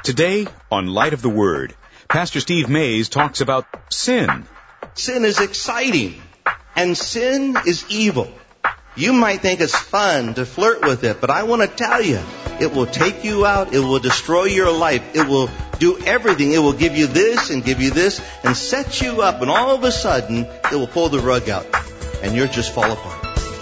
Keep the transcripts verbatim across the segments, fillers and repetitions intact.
Today, on Light of the Word, Pastor Steve Mays talks about sin. Sin is exciting, and sin is evil. You might think it's fun to flirt with it, but I want to tell you, it will take you out, it will destroy your life, it will do everything. It will give you this and give you this and set you up, and all of a sudden, it will pull the rug out, and you'll just fall apart.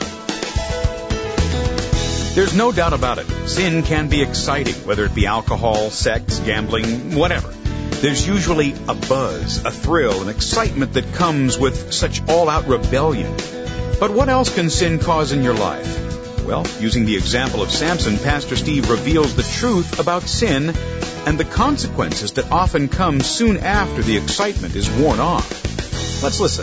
There's no doubt about it. Sin can be exciting, whether it be alcohol, sex, gambling, whatever. There's usually a buzz, a thrill, an excitement that comes with such all-out rebellion. But what else can sin cause in your life? Well, using the example of Samson, Pastor Steve reveals the truth about sin and the consequences that often come soon after the excitement is worn off. Let's listen.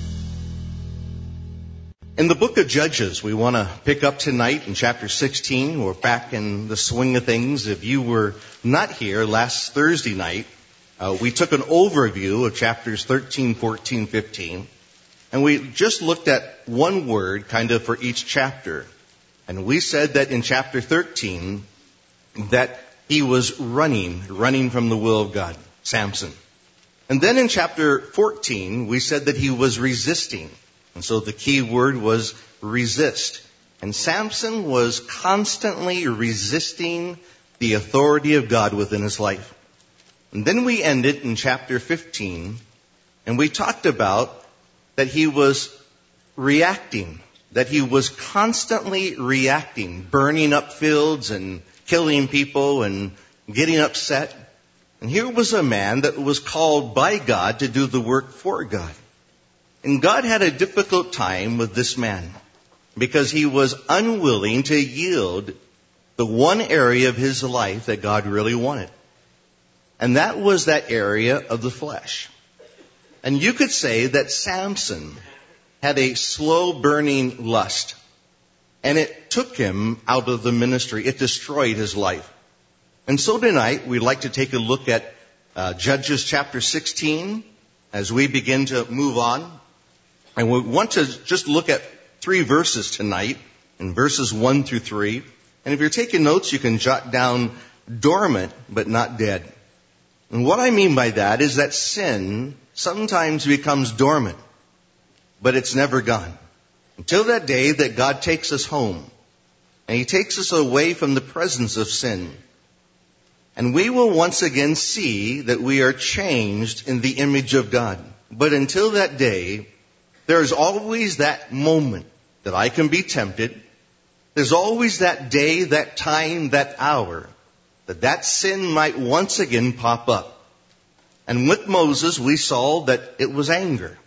In the book of Judges, we want to pick up tonight in chapter sixteen. We're back in the swing of things. If you were not here last Thursday night, uh, we took an overview of chapters thirteen, fourteen, fifteen. And we just looked at one word kind of for each chapter. And we said that in chapter thirteen, that he was running, running from the will of God, Samson. And then in chapter fourteen, we said that he was resisting. And so the key word was resist. And Samson was constantly resisting the authority of God within his life. And then we ended in chapter fifteen, and we talked about that he was reacting, that he was constantly reacting, burning up fields and killing people and getting upset. And here was a man that was called by God to do the work for God. And God had a difficult time with this man because he was unwilling to yield the one area of his life that God really wanted. And that was that area of the flesh. And you could say that Samson had a slow burning lust. And it took him out of the ministry. It destroyed his life. And so tonight we'd like to take a look at uh, Judges chapter sixteen as we begin to move on. And we want to just look at three verses tonight, in verses one through three. And if you're taking notes, you can jot down dormant but not dead. And what I mean by that is that sin sometimes becomes dormant, but it's never gone. Until that day that God takes us home, and He takes us away from the presence of sin. And we will once again see that we are changed in the image of God. But until that day, there's always that moment that I can be tempted. There's always that day, that time, that hour, that that sin might once again pop up. And with Moses, we saw that it was anger.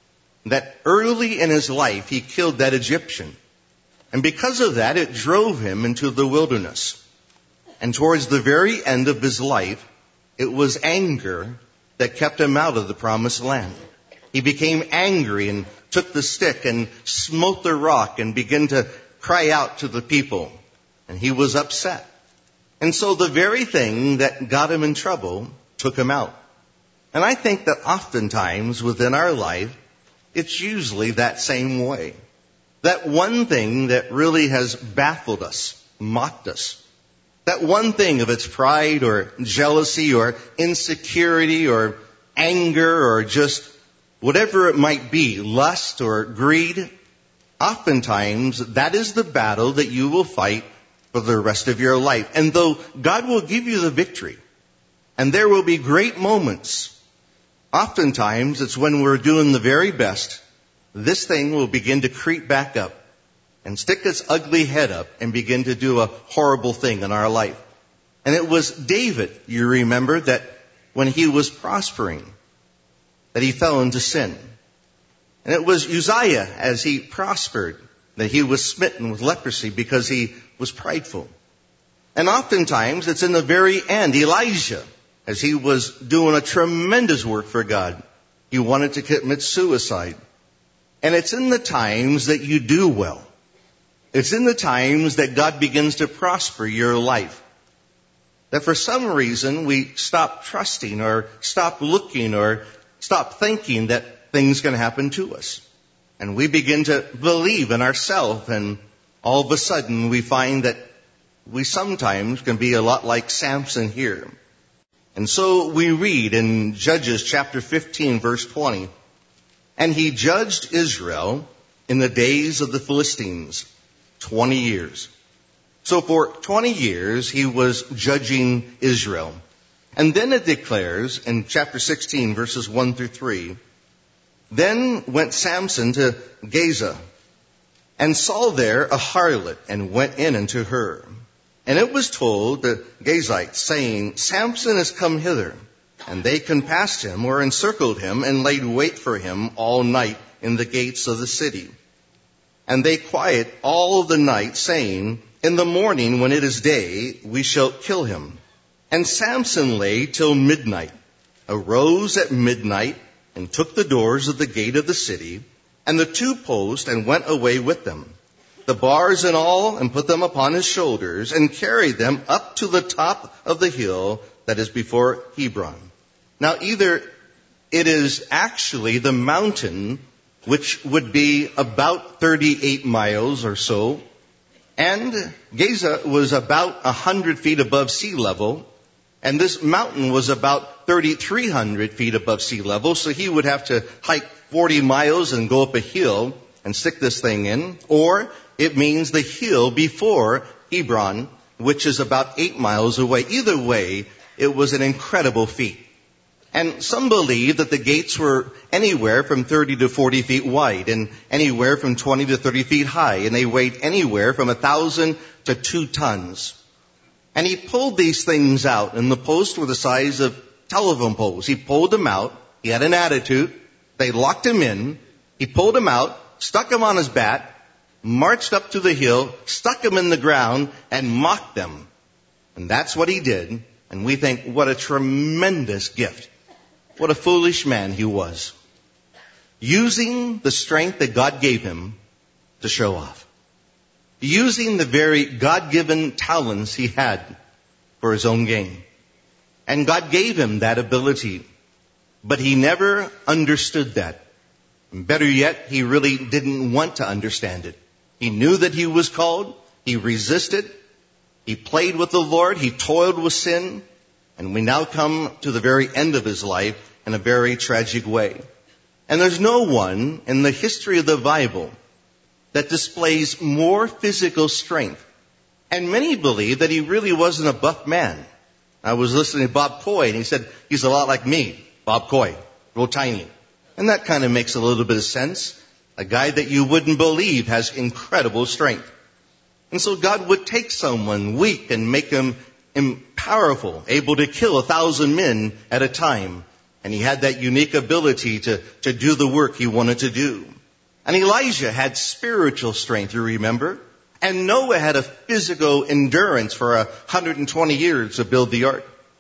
That early in his life, he killed that Egyptian. And because of that, it drove him into the wilderness. And towards the very end of his life, it was anger that kept him out of the promised land. He became angry and took the stick and smote the rock and began to cry out to the people. And he was upset. And so the very thing that got him in trouble took him out. And I think that oftentimes within our life, it's usually that same way. That one thing that really has baffled us, mocked us. That one thing of its pride or jealousy or insecurity or anger or just whatever it might be, lust or greed, oftentimes that is the battle that you will fight for the rest of your life. And though God will give you the victory, and there will be great moments, oftentimes it's when we're doing the very best, this thing will begin to creep back up and stick its ugly head up and begin to do a horrible thing in our life. And it was David, you remember, that when he was prospering, that he fell into sin. And it was Uzziah, as he prospered, that he was smitten with leprosy because he was prideful. And oftentimes, it's in the very end, Elijah, as he was doing a tremendous work for God, he wanted to commit suicide. And it's in the times that you do well. It's in the times that God begins to prosper your life. That for some reason, we stop trusting or stop looking or stop thinking that things can happen to us. And we begin to believe in ourselves, and all of a sudden we find that we sometimes can be a lot like Samson here. And so we read in Judges chapter fifteen, verse twenty, and he judged Israel in the days of the Philistines twenty years. So for twenty years he was judging Israel. And then it declares in chapter sixteen, verses one through three, then went Samson to Gaza, and saw there a harlot, and went in unto her. And it was told the Gazites, saying, Samson is come hither. And they compassed him, or encircled him, and laid wait for him all night in the gates of the city. And they quiet all the night, saying, in the morning when it is day, we shall kill him. And Samson lay till midnight, arose at midnight, and took the doors of the gate of the city, and the two posts, and went away with them, the bars and all, and put them upon his shoulders, and carried them up to the top of the hill that is before Hebron. Now either it is actually the mountain, which would be about thirty-eight miles or so, and Gaza was about one hundred feet above sea level, and this mountain was about thirty-three hundred feet above sea level, so he would have to hike forty miles and go up a hill and stick this thing in. Or it means the hill before Hebron, which is about eight miles away. Either way, it was an incredible feat. And some believe that the gates were anywhere from thirty to forty feet wide, and anywhere from twenty to thirty feet high, and they weighed anywhere from a thousand to two tons. And he pulled these things out, and the posts were the size of telephone poles. He pulled them out. He had an attitude. They locked him in. He pulled him out, stuck him on his back, marched up to the hill, stuck him in the ground, and mocked them. And that's what he did. And we think, what a tremendous gift. What a foolish man he was. Using the strength that God gave him to show off. Using the very God-given talents he had for his own gain. And God gave him that ability. But he never understood that. And better yet, he really didn't want to understand it. He knew that he was called. He resisted. He played with the Lord. He toiled with sin. And we now come to the very end of his life in a very tragic way. And there's no one in the history of the Bible that displays more physical strength. And many believe that he really wasn't a buff man. I was listening to Bob Coy, and he said he's a lot like me, Bob Coy, real tiny. And that kind of makes a little bit of sense. A guy that you wouldn't believe has incredible strength. And so God would take someone weak and make him powerful, able to kill a thousand men at a time. And he had that unique ability to, to do the work he wanted to do. And Elijah had spiritual strength, you remember? And Noah had a physical endurance for one hundred twenty years to build the ark.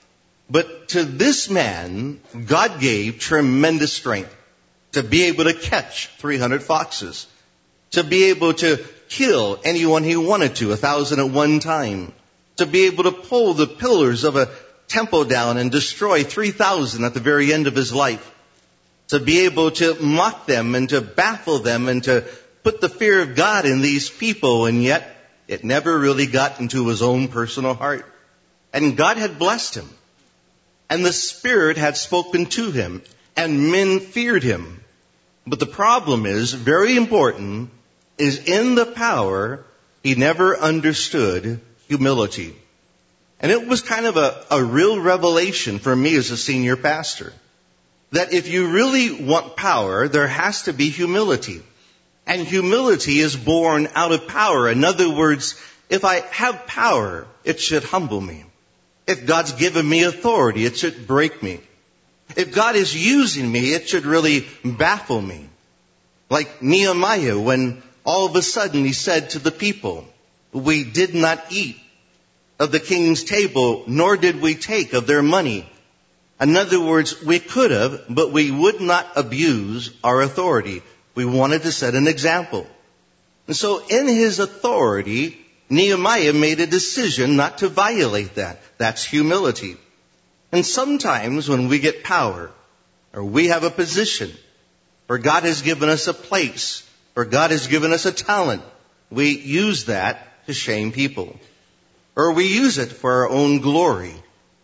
But to this man, God gave tremendous strength to be able to catch three hundred foxes, to be able to kill anyone he wanted to, a thousand at one time, to be able to pull the pillars of a temple down and destroy three thousand at the very end of his life, to be able to mock them and to baffle them and to put the fear of God in these people, and yet it never really got into his own personal heart. And God had blessed him, and the Spirit had spoken to him, and men feared him. But the problem is, very important, is in the power, he never understood humility. And it was kind of a, a real revelation for me as a senior pastor, that if you really want power, there has to be humility. And humility is born out of power. In other words, if I have power, it should humble me. If God's given me authority, it should break me. If God is using me, it should really baffle me. Like Nehemiah, when all of a sudden he said to the people, we did not eat of the king's table, nor did we take of their money. In other words, we could have, but we would not abuse our authority. We wanted to set an example. And so in his authority, Nehemiah made a decision not to violate that. That's humility. And sometimes when we get power, or we have a position, or God has given us a place, or God has given us a talent, we use that to shame people. Or we use it for our own glory.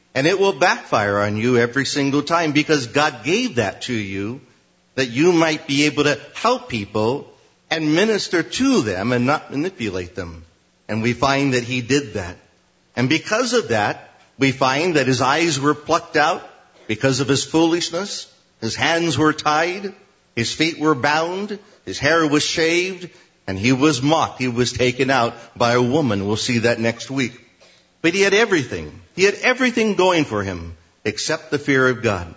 And it will backfire on you every single time, because God gave that to you that you might be able to help people and minister to them and not manipulate them. And we find that he did that. And because of that, we find that his eyes were plucked out because of his foolishness. His hands were tied. His feet were bound. His hair was shaved. And he was mocked. He was taken out by a woman. We'll see that next week. But he had everything. He had everything going for him except the fear of God.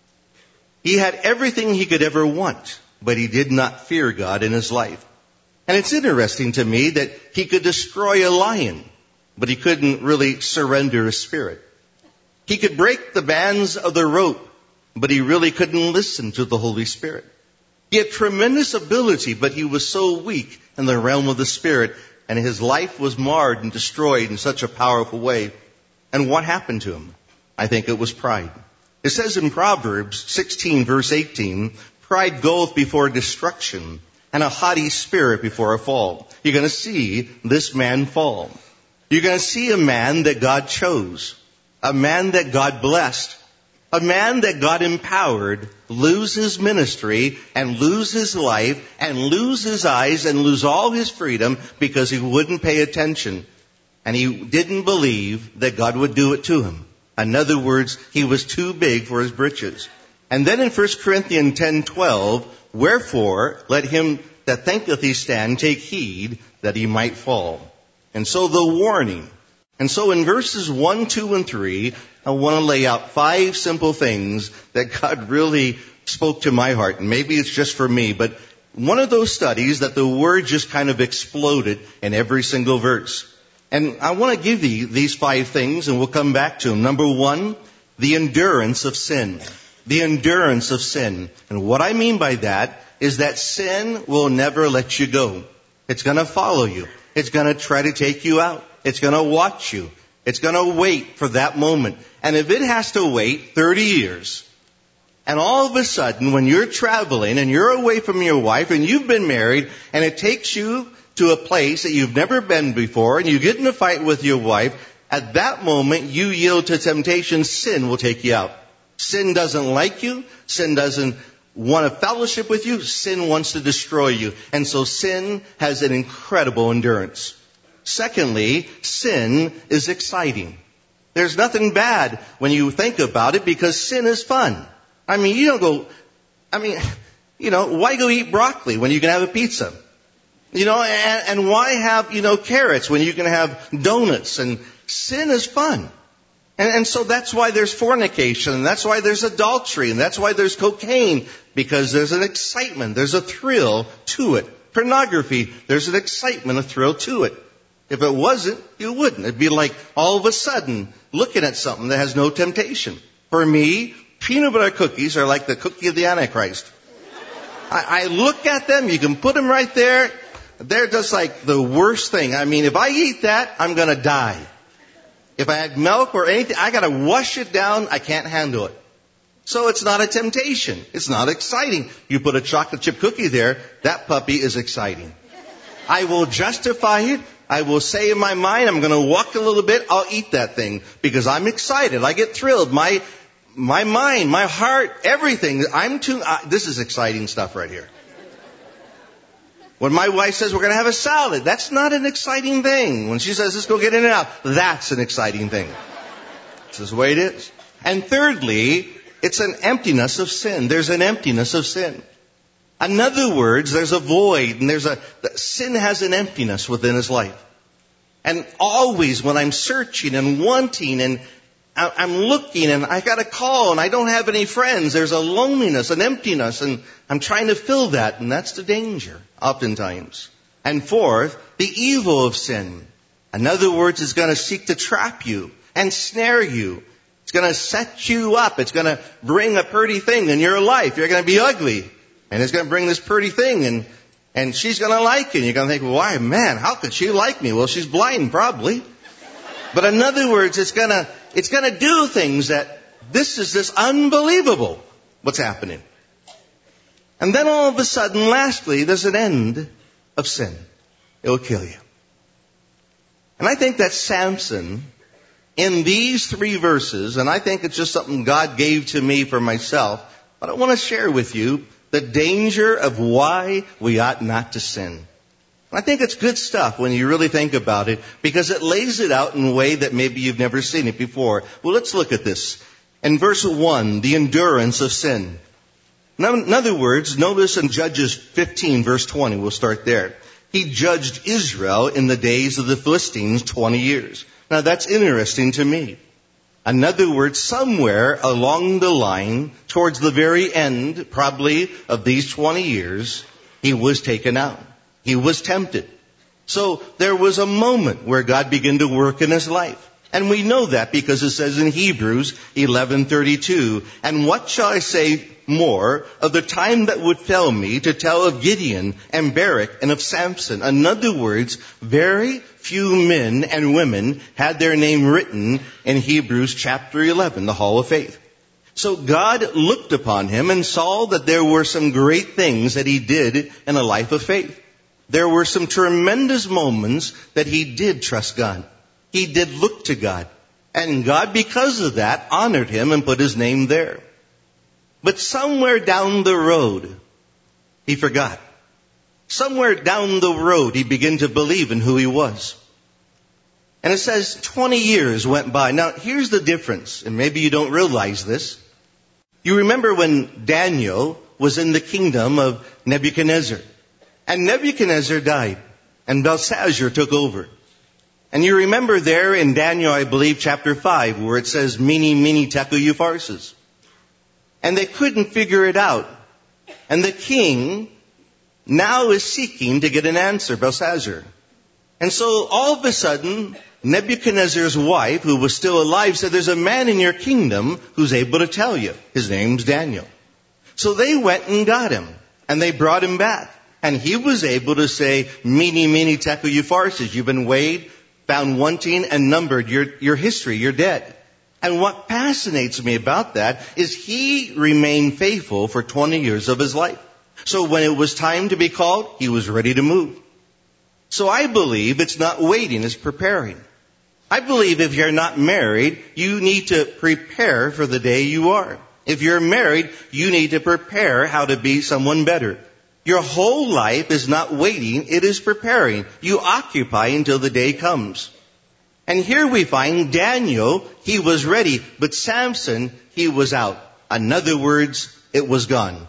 He had everything he could ever want, but he did not fear God in his life. And it's interesting to me that he could destroy a lion, but he couldn't really surrender his spirit. He could break the bands of the rope, but he really couldn't listen to the Holy Spirit. He had tremendous ability, but he was so weak in the realm of the Spirit, and his life was marred and destroyed in such a powerful way. And what happened to him? I think it was pride. It says in Proverbs sixteen, verse eighteen, pride goeth before destruction, and a haughty spirit before a fall. You're going to see this man fall. You're going to see a man that God chose, a man that God blessed, a man that God empowered lose his ministry and lose his life and lose his eyes and lose all his freedom because he wouldn't pay attention. And he didn't believe that God would do it to him. In other words, he was too big for his britches. And then in First Corinthians ten twelve, wherefore let him that thinketh he stand take heed that he might fall. And so the warning. And so in verses one, two, and three, I want to lay out five simple things that God really spoke to my heart. And maybe it's just for me, but one of those studies that the word just kind of exploded in every single verse. And I want to give you these five things, and we'll come back to them. Number one, the endurance of sin. The endurance of sin. And what I mean by that is that sin will never let you go. It's going to follow you. It's going to try to take you out. It's going to watch you. It's going to wait for that moment. And if it has to wait thirty years, and all of a sudden when you're traveling and you're away from your wife and you've been married and it takes you to a place that you've never been before and you get in a fight with your wife, at that moment you yield to temptation, sin will take you out. Sin doesn't like you. Sin doesn't want to fellowship with you. Sin wants to destroy you. And so sin has an incredible endurance. Secondly, sin is exciting. There's nothing bad when you think about it because sin is fun. I mean, you don't go, I mean, you know, why go eat broccoli when you can have a pizza? You know, and, and why have, you know, carrots when you can have donuts? And sin is fun. And, and so that's why there's fornication, and that's why there's adultery, and that's why there's cocaine, because there's an excitement, there's a thrill to it. Pornography, there's an excitement, a thrill to it. If it wasn't, you wouldn't. It'd be like all of a sudden looking at something that has no temptation. For me, peanut butter cookies are like the cookie of the Antichrist. I, I look at them, you can put them right there. They're just like the worst thing. I mean, if I eat that, I'm going to die. If I had milk or anything, I got to wash it down. I can't handle it. So it's not a temptation. It's not exciting. You put a chocolate chip cookie there, that puppy is exciting. I will justify it. I will say in my mind, I'm going to walk a little bit. I'll eat that thing because I'm excited. I get thrilled. My, my mind, my heart, everything. I'm too, uh, this is exciting stuff right here. When my wife says we're going to have a salad, that's not an exciting thing. When she says let's go get in and out, that's an exciting thing. This is the way it is. And thirdly, it's an emptiness of sin. There's an emptiness of sin. In other words, there's a void, and there's a, sin has an emptiness within his life. And always when I'm searching and wanting and I'm looking and I got a call and I don't have any friends, there's a loneliness, an emptiness, and I'm trying to fill that, and that's the danger, oftentimes. And fourth, the evil of sin. In other words, it's going to seek to trap you and snare you. It's going to set you up. It's going to bring a pretty thing in your life. You're going to be ugly. And it's going to bring this pretty thing, and, and she's going to like it. And you're going to think, well, why, man, how could she like me? Well, she's blind, probably. But in other words, it's going to, it's going to do things that this is this unbelievable what's happening. And then all of a sudden, lastly, there's an end of sin. It will kill you. And I think that Samson, in these three verses, and I think it's just something God gave to me for myself, but I want to share with you the danger of why we ought not to sin. I think it's good stuff when you really think about it, because it lays it out in a way that maybe you've never seen it before. Well, let's look at this. In verse one, the endurance of sin. Now, in other words, notice in Judges fifteen, verse twenty, we'll start there. He judged Israel in the days of the Philistines twenty years. Now, that's interesting to me. In other words, somewhere along the line, towards the very end, probably, of these twenty years, he was taken out. He was tempted. So there was a moment where God began to work in his life. And we know that because it says in Hebrews eleven thirty-two, and what shall I say more of the time that would fail me to tell of Gideon and Barak and of Samson? In other words, very few men and women had their name written in Hebrews chapter eleven, the Hall of Faith. So God looked upon him and saw that there were some great things that he did in a life of faith. There were some tremendous moments that he did trust God. He did look to God. And God, because of that, honored him and put his name there. But somewhere down the road, he forgot. Somewhere down the road, he began to believe in who he was. And it says twenty years went by. Now, here's the difference, and maybe you don't realize this. You remember when Daniel was in the kingdom of Nebuchadnezzar. And Nebuchadnezzar died, and Belshazzar took over. And you remember there in Daniel, I believe, chapter five, where it says, Mene, mene, tekel, upharsin. And they couldn't figure it out. And the king now is seeking to get an answer, Belshazzar. And so all of a sudden, Nebuchadnezzar's wife, who was still alive, said, there's a man in your kingdom who's able to tell you. His name's Daniel. So they went and got him, and they brought him back. And he was able to say, Mene, mene, tekel, upharsin. You've been weighed, found wanting, and numbered. Your, your history, you're dead. And what fascinates me about that is he remained faithful for twenty years of his life. So when it was time to be called, he was ready to move. So I believe it's not waiting, it's preparing. I believe if you're not married, you need to prepare for the day you are. If you're married, you need to prepare how to be someone better. Your whole life is not waiting, it is preparing. You occupy until the day comes. And here we find Daniel, he was ready, but Samson, he was out. In other words, it was gone.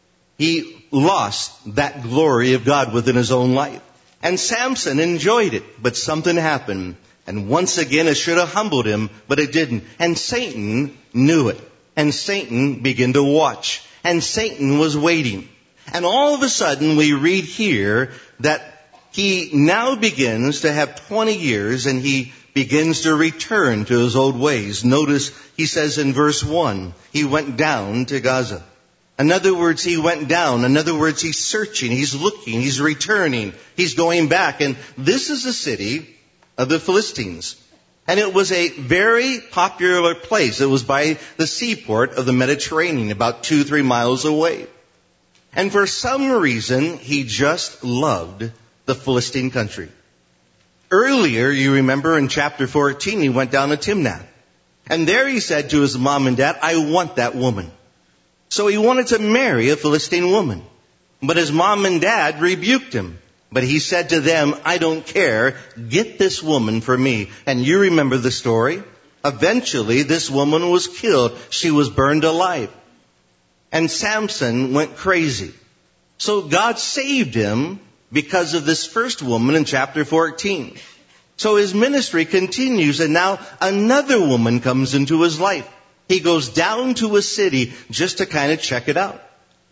He lost that glory of God within his own life. And Samson enjoyed it, but something happened. And once again, it should have humbled him, but it didn't. And Satan knew it. And Satan began to watch. And Satan was waiting. And all of a sudden, we read here that he now begins to have twenty years and he begins to return to his old ways. Notice he says in verse one, he went down to Gaza. In other words, he went down. In other words, he's searching, he's looking, he's returning, he's going back. And this is the city of the Philistines. And it was a very popular place. It was by the seaport of the Mediterranean, about two, three miles away. And for some reason, he just loved the Philistine country. Earlier, you remember in chapter fourteen, he went down to Timnath. And there he said to his mom and dad, I want that woman. So he wanted to marry a Philistine woman. But his mom and dad rebuked him. But he said to them, I don't care. Get this woman for me. And you remember the story. Eventually, this woman was killed. She was burned alive. And Samson went crazy. So God saved him because of this first woman in chapter fourteen. So his ministry continues, and now another woman comes into his life. He goes down to a city just to kind of check it out.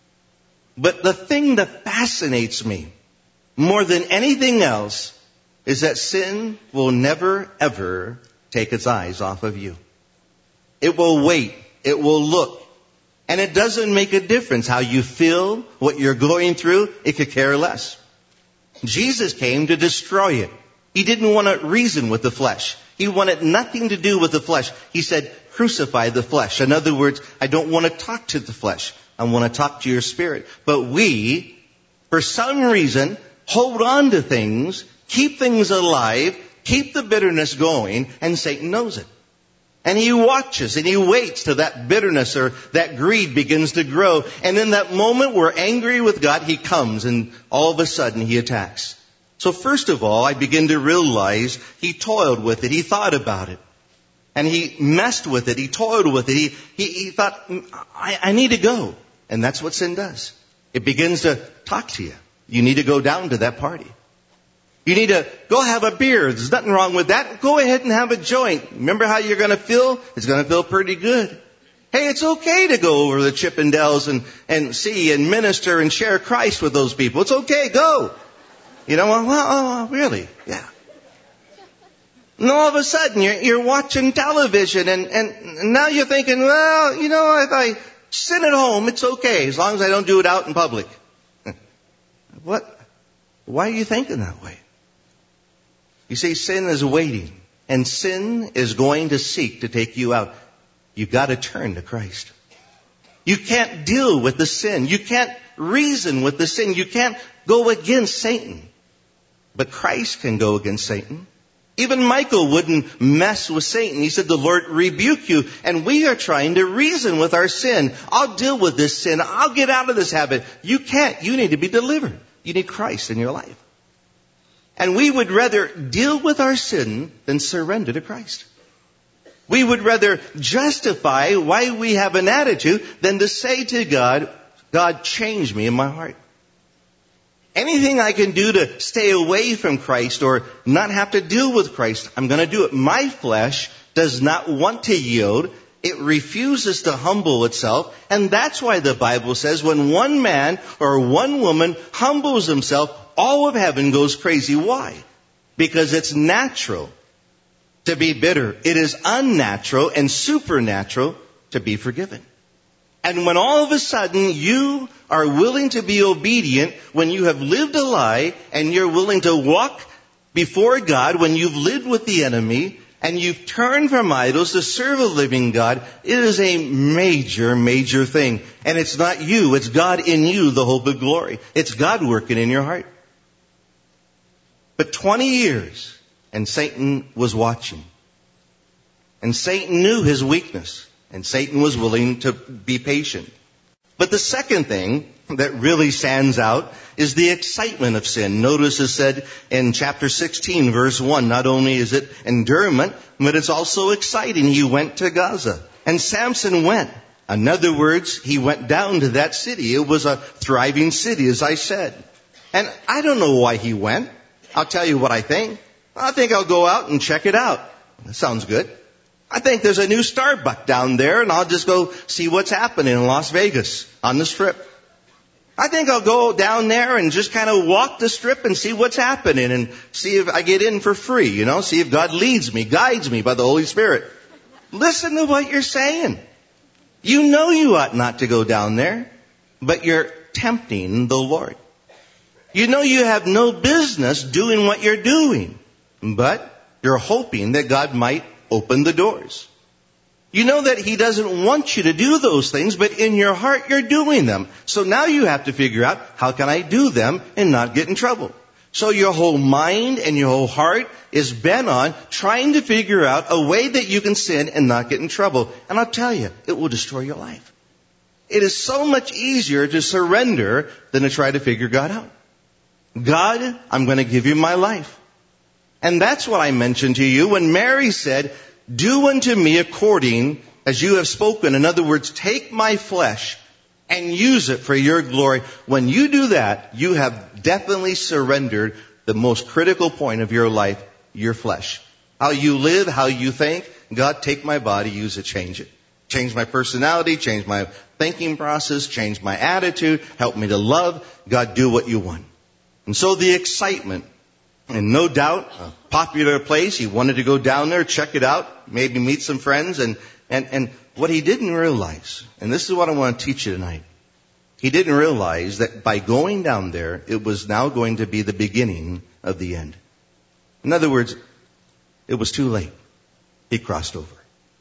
But the thing that fascinates me more than anything else is that sin will never, ever take its eyes off of you. It will wait. It will look. And it doesn't make a difference how you feel, what you're going through. It could care less. Jesus came to destroy it. He didn't want to reason with the flesh. He wanted nothing to do with the flesh. He said, crucify the flesh. In other words, I don't want to talk to the flesh. I want to talk to your spirit. But we, for some reason, hold on to things, keep things alive, keep the bitterness going, and Satan knows it. And he watches and he waits till that bitterness or that greed begins to grow. And in that moment we're angry with God, he comes and all of a sudden he attacks. So first of all, I begin to realize he toiled with it. He thought about it. And he messed with it. He toiled with it. He, he, he thought, I, I need to go. And that's what sin does. It begins to talk to you. You need to go down to that party. You need to go have a beer. There's nothing wrong with that. Go ahead and have a joint. Remember how you're going to feel? It's going to feel pretty good. Hey, it's okay to go over the Chippendales and, and see and minister and share Christ with those people. It's okay. Go. You know, well, oh, really? Yeah. And all of a sudden you're, you're watching television and, and now you're thinking, well, you know, if I sit at home, it's okay as long as I don't do it out in public. What? Why are you thinking that way? You see, sin is waiting, and sin is going to seek to take you out. You've got to turn to Christ. You can't deal with the sin. You can't reason with the sin. You can't go against Satan. But Christ can go against Satan. Even Michael wouldn't mess with Satan. He said, the Lord rebuke you. And we are trying to reason with our sin. I'll deal with this sin. I'll get out of this habit. You can't. You need to be delivered. You need Christ in your life. And we would rather deal with our sin than surrender to Christ. We would rather justify why we have an attitude than to say to God, God, change me in my heart. Anything I can do to stay away from Christ or not have to deal with Christ, I'm going to do it. My flesh does not want to yield. It refuses to humble itself. And that's why the Bible says when one man or one woman humbles himself, all of heaven goes crazy. Why? Because it's natural to be bitter. It is unnatural and supernatural to be forgiven. And when all of a sudden you are willing to be obedient, when you have lived a lie and you're willing to walk before God, when you've lived with the enemy and you've turned from idols to serve a living God, it is a major, major thing. And it's not you, it's God in you, the hope of glory. It's God working in your heart. But twenty years, and Satan was watching. And Satan knew his weakness. And Satan was willing to be patient. But the second thing that really stands out is the excitement of sin. Notice it said in chapter sixteen, verse one, not only is it endurement, but it's also exciting. He went to Gaza. And Samson went. In other words, he went down to that city. It was a thriving city, as I said. And I don't know why he went. I'll tell you what I think. I think I'll go out and check it out. That sounds good. I think there's a new Starbucks down there, and I'll just go see what's happening in Las Vegas on the Strip. I think I'll go down there and just kind of walk the Strip and see what's happening and see if I get in for free, you know, see if God leads me, guides me by the Holy Spirit. Listen to what you're saying. You know you ought not to go down there, but you're tempting the Lord. You know you have no business doing what you're doing, but you're hoping that God might open the doors. You know that He doesn't want you to do those things, but in your heart you're doing them. So now you have to figure out, how can I do them and not get in trouble? So your whole mind and your whole heart is bent on trying to figure out a way that you can sin and not get in trouble. And I'll tell you, it will destroy your life. It is so much easier to surrender than to try to figure God out. God, I'm going to give you my life. And that's what I mentioned to you when Mary said, do unto me according as you have spoken. In other words, take my flesh and use it for your glory. When you do that, you have definitely surrendered the most critical point of your life, your flesh. How you live, how you think. God, take my body, use it, change it. Change my personality, change my thinking process, change my attitude, help me to love. God, do what you want. And so the excitement, and no doubt, a popular place. He wanted to go down there, check it out, maybe meet some friends. And, and, and what he didn't realize, and this is what I want to teach you tonight. He didn't realize that by going down there, it was now going to be the beginning of the end. In other words, it was too late. He crossed over.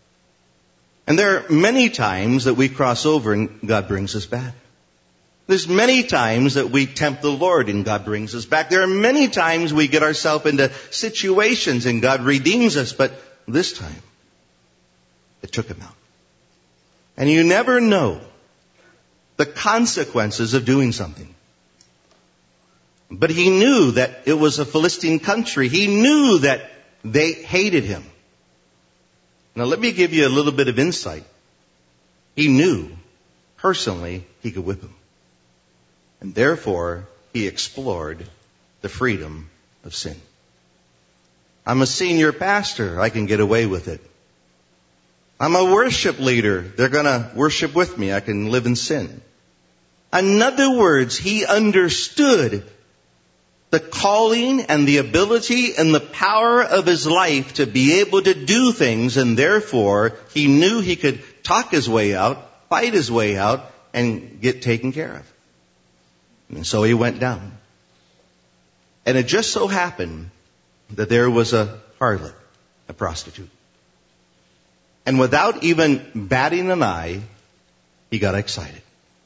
And there are many times that we cross over and God brings us back. There's many times that we tempt the Lord and God brings us back. There are many times we get ourselves into situations and God redeems us. But this time, that took him out. And you never know the consequences of doing something. But he knew that it was a Philistine country. He knew that they hated him. Now let me give you a little bit of insight. He knew personally he could whip him. And therefore, he explored the freedom of sin. I'm a senior pastor. I can get away with it. I'm a worship leader. They're going to worship with me. I can live in sin. In other words, he understood the calling and the ability and the power of his life to be able to do things, and therefore he knew he could talk his way out, fight his way out, and get taken care of. And so he went down. And it just so happened that there was a harlot, a prostitute. And without even batting an eye, he got excited.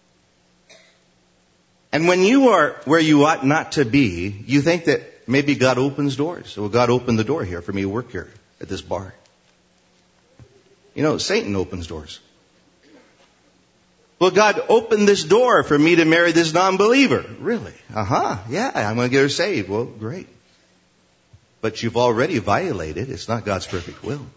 And when you are where you ought not to be, you think that maybe God opens doors. Well, God opened the door here for me to work here at this bar. You know, Satan opens doors. Well, God opened this door for me to marry this non-believer. Really? Uh-huh. Yeah, I'm going to get her saved. Well, great. But you've already violated. It's not God's perfect will.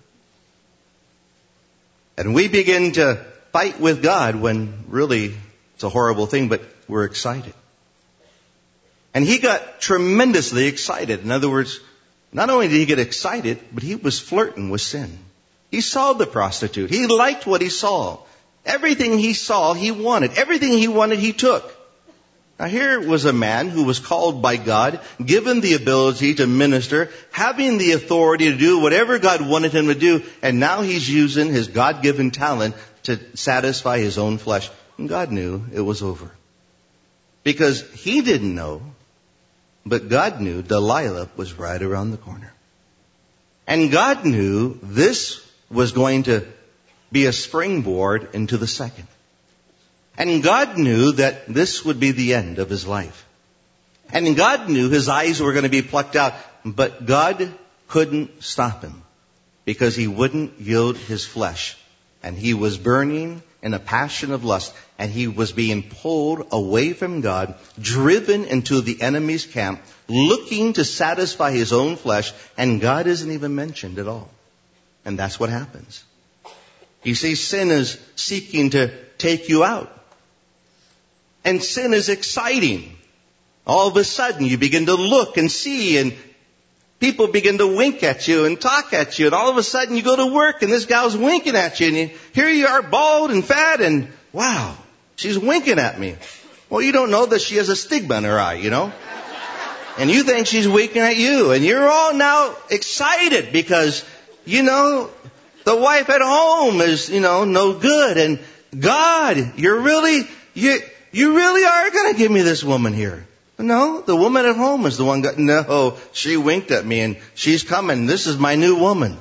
And we begin to fight with God when really it's a horrible thing, but we're excited. And he got tremendously excited. In other words, not only did he get excited, but he was flirting with sin. He saw the prostitute. He liked what he saw. Everything he saw, he wanted. Everything he wanted, he took. Now here was a man who was called by God, given the ability to minister, having the authority to do whatever God wanted him to do, and now he's using his God-given talent to satisfy his own flesh. And God knew it was over. Because he didn't know, but God knew Delilah was right around the corner. And God knew this was going to be a springboard into the second. And God knew that this would be the end of his life. And God knew his eyes were going to be plucked out. But God couldn't stop him because he wouldn't yield his flesh. And he was burning in a passion of lust. And he was being pulled away from God, driven into the enemy's camp, looking to satisfy his own flesh. And God isn't even mentioned at all. And that's what happens. You see, sin is seeking to take you out. And sin is exciting. All of a sudden, you begin to look and see, and people begin to wink at you and talk at you. And all of a sudden, you go to work, and this gal's winking at you. And you, here you are, bald and fat, and wow, she's winking at me. Well, you don't know that she has a stigma in her eye, you know. And you think she's winking at you. And you're all now excited because, you know, the wife at home is, you know, no good. And God, you're really, you, you really are going to give me this woman here. No, the woman at home is the one got, no, she winked at me and she's coming. This is my new woman.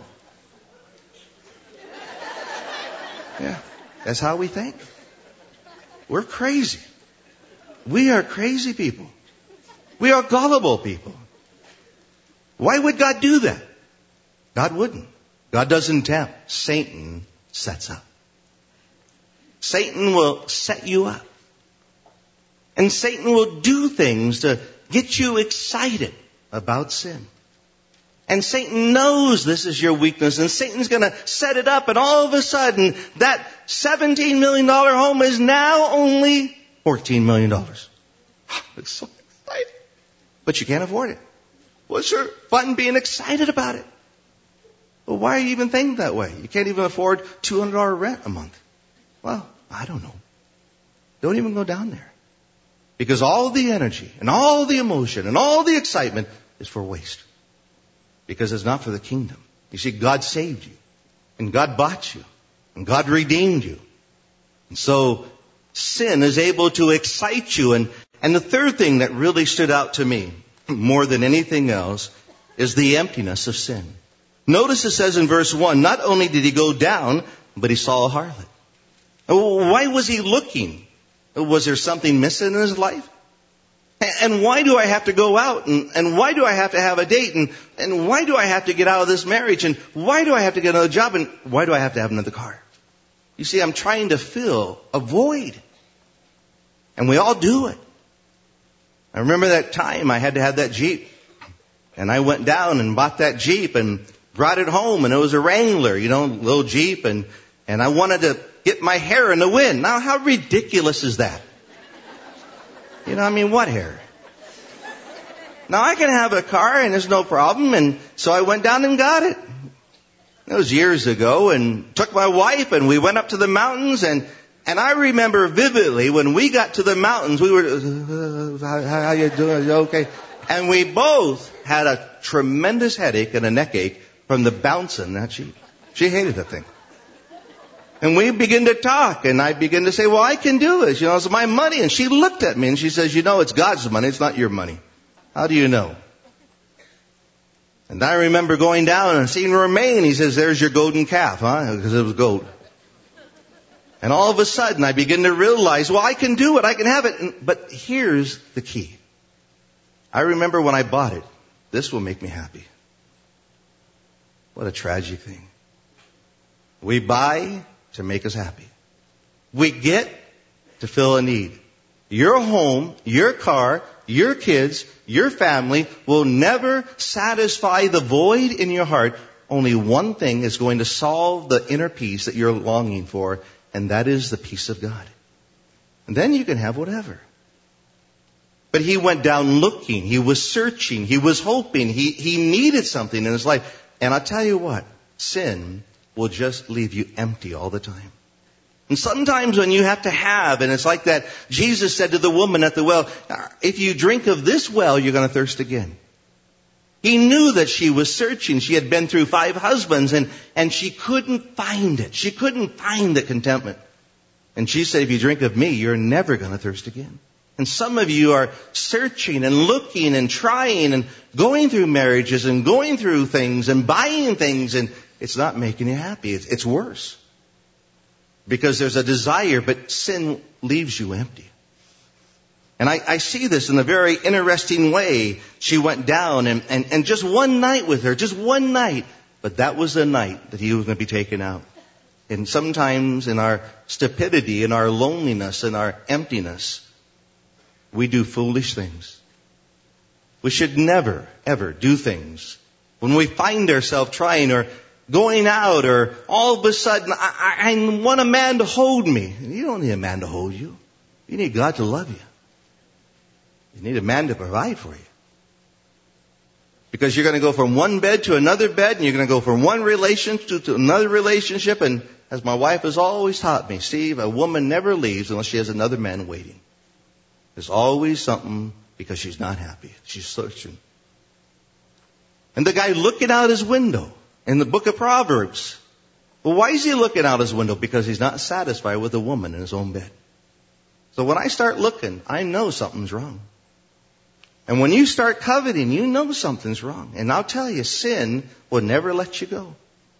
Yeah, that's how we think. We're crazy. We are crazy people. We are gullible people. Why would God do that? God wouldn't. God doesn't tempt. Satan sets up. Satan will set you up. And Satan will do things to get you excited about sin. And Satan knows this is your weakness, and Satan's going to set it up, and all of a sudden, that seventeen million dollars home is now only fourteen million dollars. It's so exciting. But you can't afford it. Well, it's sure fun being excited about it. Well, why are you even thinking that way? You can't even afford two hundred dollars rent a month. Well, I don't know. Don't even go down there. Because all the energy and all the emotion and all the excitement is for waste. Because it's not for the kingdom. You see, God saved you. And God bought you. And God redeemed you. And so sin is able to excite you. And, and the third thing that really stood out to me more than anything else is the emptiness of sin. Notice it says in verse one, not only did he go down, but he saw a harlot. Why was he looking? Was there something missing in his life? And why do I have to go out? And, and why do I have to have a date? And, and why do I have to get out of this marriage? And why do I have to get another job? And why do I have to have another car? You see, I'm trying to fill a void. And we all do it. I remember that time I had to have that Jeep. And I went down and bought that Jeep and brought it home. And it was a Wrangler, you know, little Jeep. And, and I wanted to get my hair in the wind. Now, how ridiculous is that? You know, I mean, what hair? Now, I can have a car and there's no problem. And so I went down and got it. It was years ago, and took my wife and we went up to the mountains. And, and I remember vividly when we got to the mountains, we were, uh, how, how you doing? You okay? And we both had a tremendous headache and a neck ache from the bouncing that Jeep. She hated that thing. And we begin to talk, and I begin to say, well, I can do this. You know, it's my money. And she looked at me, and she says, you know, it's God's money. It's not your money. How do you know? And I remember going down and seeing Romaine. He says, there's your golden calf, huh? Because it was gold. And all of a sudden, I begin to realize, well, I can do it. I can have it. And, but here's the key. I remember when I bought it, this will make me happy. What a tragic thing. We buy to make us happy. We get to fill a need. Your home, your car, your kids, your family will never satisfy the void in your heart. Only one thing is going to solve the inner peace that you're longing for, and that is the peace of God. And then you can have whatever. But he went down looking. He was searching. He was hoping. He, he needed something in his life. And I'll tell you what, sin will just leave you empty all the time. And sometimes when you have to have, and it's like that, Jesus said to the woman at the well, if you drink of this well, you're going to thirst again. He knew that she was searching. She had been through five husbands, and, and she couldn't find it. She couldn't find the contentment. And she said, if you drink of me, you're never going to thirst again. And some of you are searching and looking and trying and going through marriages and going through things and buying things, and it's not making you happy. It's, it's worse. Because there's a desire, but sin leaves you empty. And I, I see this in a very interesting way. She went down and, and, and just one night with her, just one night. But that was the night that he was going to be taken out. And sometimes in our stupidity, in our loneliness, in our emptiness, we do foolish things. We should never, ever do things when we find ourselves trying or going out, or all of a sudden, I, I, I want a man to hold me. You don't need a man to hold you. You need God to love you. You need a man to provide for you. Because you're going to go from one bed to another bed, and you're going to go from one relationship to, to another relationship. And as my wife has always taught me, Steve, a woman never leaves unless she has another man waiting. There's always something because she's not happy. She's searching. And the guy looking out his window in the book of Proverbs. Well, why is he looking out his window? Because he's not satisfied with a woman in his own bed. So when I start looking, I know something's wrong. And when you start coveting, you know something's wrong. And I'll tell you, sin will never let you go.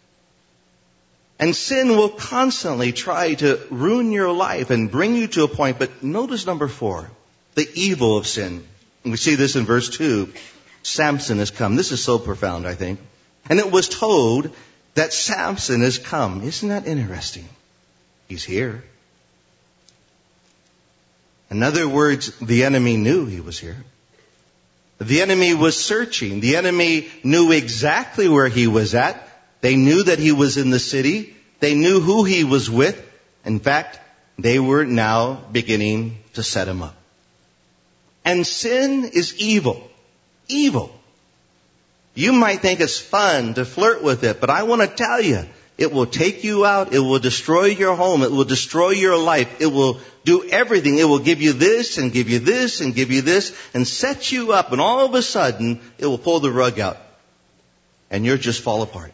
And sin will constantly try to ruin your life and bring you to a point. But notice number four, the evil of sin. And we see this in verse two. Samson has come. This is so profound, I think. And it was told that Samson has come. Isn't that interesting? He's here. In other words, the enemy knew he was here. The enemy was searching. The enemy knew exactly where he was at. They knew that he was in the city. They knew who he was with. In fact, they were now beginning to set him up. And sin is evil. Evil. You might think it's fun to flirt with it, but I want to tell you, it will take you out. It will destroy your home. It will destroy your life. It will do everything. It will give you this and give you this and give you this and set you up. And all of a sudden, it will pull the rug out. And you'll just fall apart.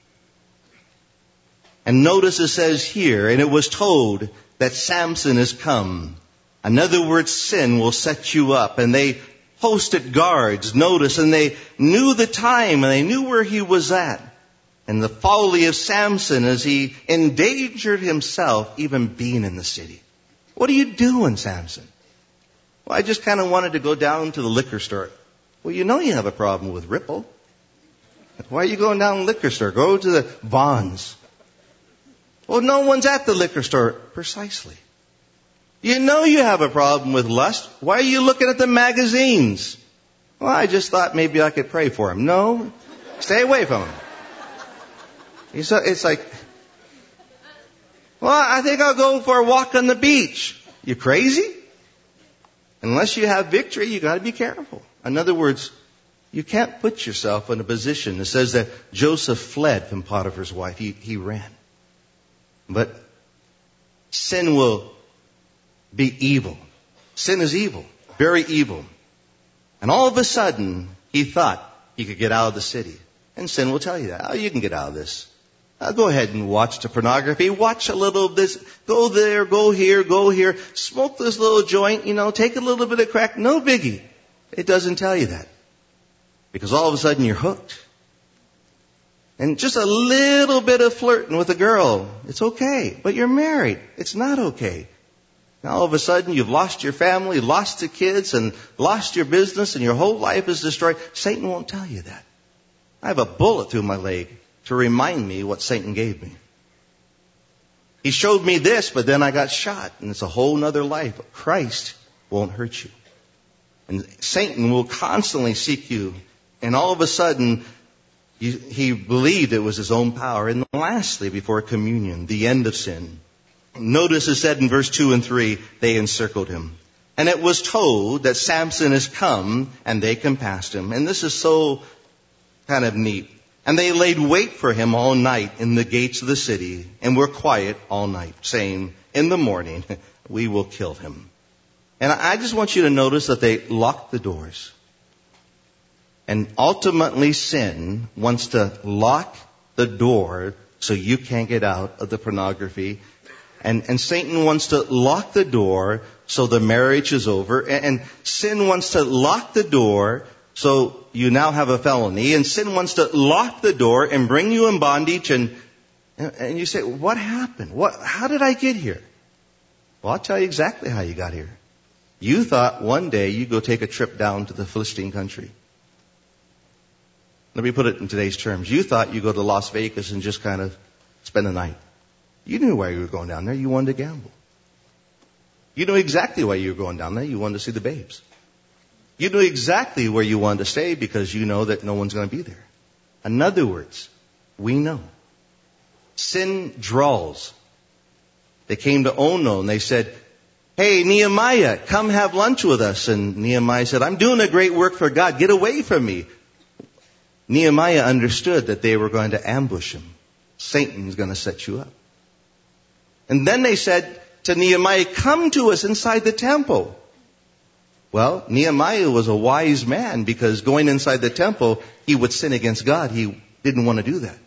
And notice it says here, and it was told that Samson has come. In other words, sin will set you up. And they posted guards, notice, and they knew the time and they knew where he was at. And the folly of Samson as he endangered himself even being in the city. What are you doing, Samson? Well, I just kind of wanted to go down to the liquor store. Well, you know you have a problem with Ripple. Why are you going down to the liquor store? Go to the Vons. Well, no one's at the liquor store. Precisely. You know you have a problem with lust. Why are you looking at the magazines? Well, I just thought maybe I could pray for him. No, stay away from him. It's like, well, I think I'll go for a walk on the beach. You crazy? Unless you have victory, you got to be careful. In other words, you can't put yourself in a position. It says that Joseph fled from Potiphar's wife. He, he ran. But sin will be evil. Sin is evil. Very evil. And all of a sudden, he thought he could get out of the city. And sin will tell you that. Oh, you can get out of this. Uh, go ahead and watch the pornography. Watch a little of this. Go there, go here, go here. Smoke this little joint, you know, take a little bit of crack. No biggie. It doesn't tell you that. Because all of a sudden you're hooked. And just a little bit of flirting with a girl, it's okay. But you're married. It's not okay. Now all of a sudden you've lost your family, lost the kids, and lost your business, and your whole life is destroyed. Satan won't tell you that. I have a bullet through my leg to remind me what Satan gave me. He showed me this, but then I got shot, and it's a whole nother life. Christ won't hurt you. And Satan will constantly seek you, and all of a sudden, you, he believed it was his own power. And lastly, before communion, the end of sin. Notice it said in verse two and three, they encircled him. And it was told that Samson has come, and they compassed him. And this is so kind of neat. And they laid wait for him all night in the gates of the city, and were quiet all night, saying, in the morning, we will kill him. And I just want you to notice that they locked the doors. And ultimately, sin wants to lock the door so you can't get out of the pornography. And, and Satan wants to lock the door so the marriage is over. And, and sin wants to lock the door so you now have a felony. And sin wants to lock the door and bring you in bondage. And, and you say, what happened? What, how did I get here? Well, I'll tell you exactly how you got here. You thought one day you'd go take a trip down to the Philistine country. Let me put it in today's terms. You thought you'd go to Las Vegas and just kind of spend the night. You knew why you were going down there. You wanted to gamble. You knew exactly why you were going down there. You wanted to see the babes. You knew exactly where you wanted to stay because you know that no one's going to be there. In other words, we know. Sin draws. They came to Ono and they said, hey, Nehemiah, come have lunch with us. And Nehemiah said, I'm doing a great work for God. Get away from me. Nehemiah understood that they were going to ambush him. Satan's going to set you up. And then they said to Nehemiah, come to us inside the temple. Well, Nehemiah was a wise man because going inside the temple, he would sin against God. He didn't want to do that.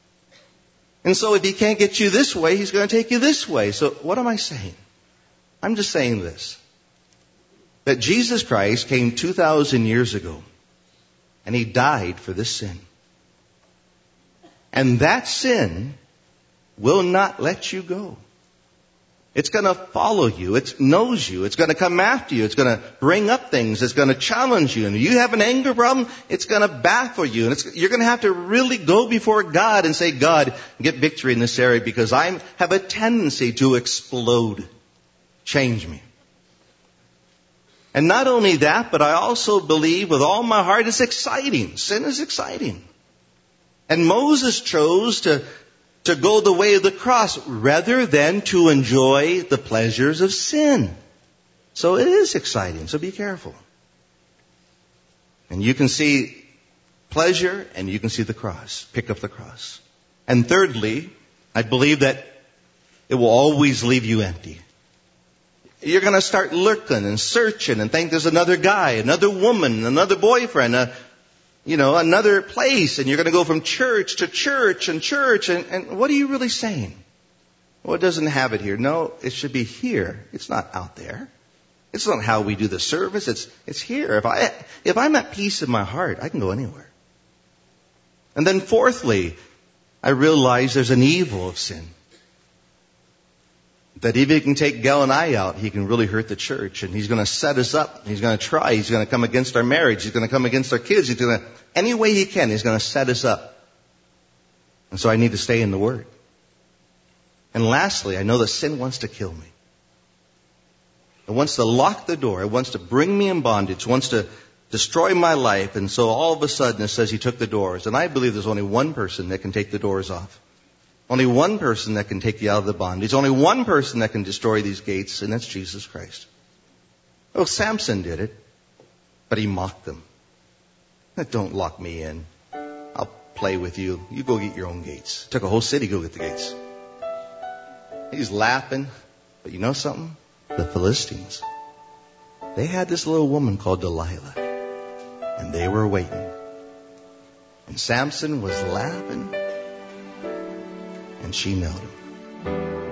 And so if he can't get you this way, he's going to take you this way. So what am I saying? I'm just saying this. That Jesus Christ came two thousand years ago and he died for this sin. And that sin will not let you go. It's going to follow you. It knows you. It's going to come after you. It's going to bring up things. It's going to challenge you. And if you have an anger problem, it's going to baffle you. And it's, you're going to have to really go before God and say, God, get victory in this area because I have a tendency to explode. Change me. And not only that, but I also believe with all my heart it's exciting. Sin is exciting. And Moses chose to to go the way of the cross rather than to enjoy the pleasures of sin. So it is exciting. So be careful. And you can see pleasure and you can see the cross. Pick up the cross. And thirdly, I believe that it will always leave you empty. You're going to start lurking and searching and think there's another guy, another woman, another boyfriend, a You know, another place, and you're going to go from church to church and church, and, and what are you really saying? Well, it doesn't have it here. No, it should be here. It's not out there. It's not how we do the service. It's it's here. If I if I'm at peace in my heart, I can go anywhere. And then fourthly, I realize there's an evil of sin. that if he can take Gail and I out, he can really hurt the church. And he's going to set us up. He's going to try. He's going to come against our marriage. He's going to come against our kids. He's going to, any way he can, he's going to set us up. And so I need to stay in the Word. And lastly, I know that sin wants to kill me. It wants to lock the door. It wants to bring me in bondage. It wants to destroy my life. And so all of a sudden it says he took the doors. And I believe there's only one person that can take the doors off. Only one person that can take you out of the bondage. Only one person that can destroy these gates, and that's Jesus Christ. Oh, Samson did it, but he mocked them. Don't lock me in. I'll play with you. You go get your own gates. Took a whole city to go get the gates. He's laughing. But you know something? The Philistines, they had this little woman called Delilah. And they were waiting. And Samson was laughing. And she nailed him.